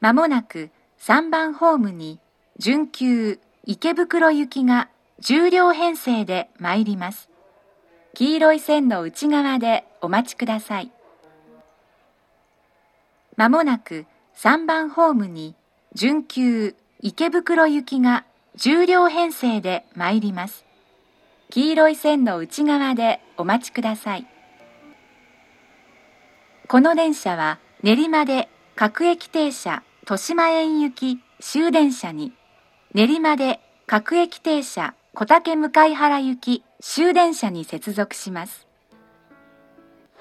まもなく3番ホームに準急池袋行きが10両編成で参ります。黄色い線の内側でお待ちください。まもなく3番ホームに準急池袋行きが10両編成で参ります。黄色い線の内側でお待ちください。この電車は練馬で各駅停車豊島園行き終電車に、練馬で各駅停車小竹向原行き終電車に接続します。